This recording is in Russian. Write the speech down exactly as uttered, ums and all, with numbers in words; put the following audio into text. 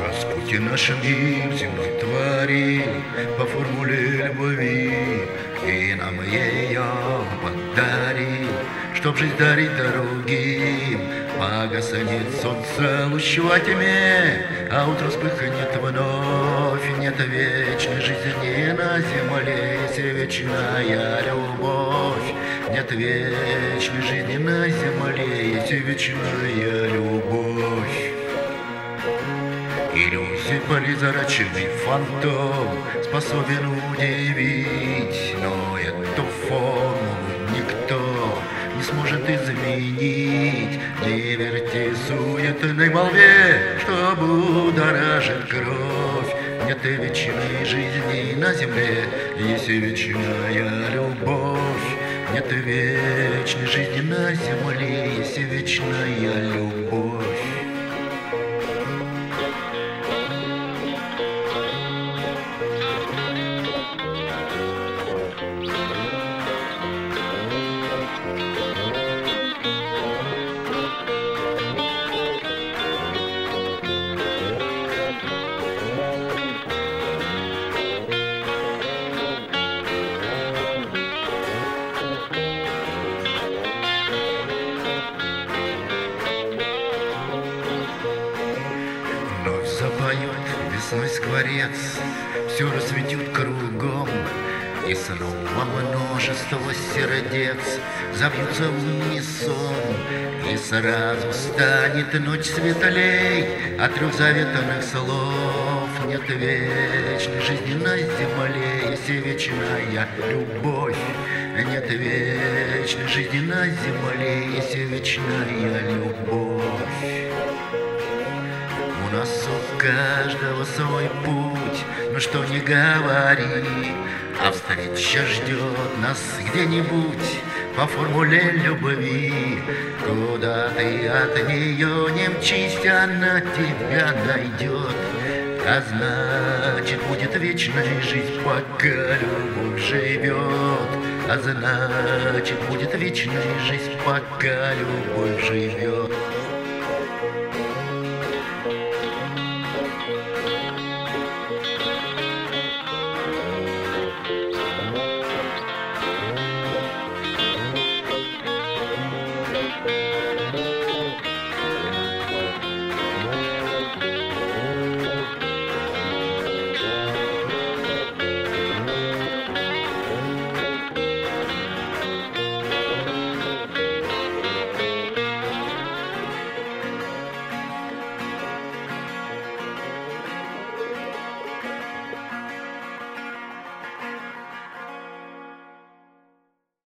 Господь и наш мир земной творил по формуле любви, и нам ее подарил, чтоб жизнь дарить другим. Погаснет солнце луч во тьме, а утро вспыхнет вновь. Нет вечной жизни на земле, есть вечная любовь. Нет вечной жизни на земле, есть вечная любовь. Иллюзий призрачный фантом способен удивить, но эту формулу никто не сможет изменить. Не верьте суетной молве, что будоражит кровь. Нет вечной жизни на земле, есть вечная любовь. Нет вечной жизни на земле, есть вечная любовь. Вновь запоет весной скворец, все расцветет кругом, и снова множество сердец забьются в унисон, и сразу станет ночь светлей от трех заветных слов. Нет вечной жизни на земле, есть вечная любовь. Нет вечной жизни на земле, есть вечная любовь. У нас у каждого свой путь, но что не говори, а встреча ждет нас где-нибудь по формуле любви. Куда ты от нее не мчись, она тебя найдет. А значит, будет вечная жизнь, пока любовь живет. А значит, будет вечная жизнь, пока любовь живет.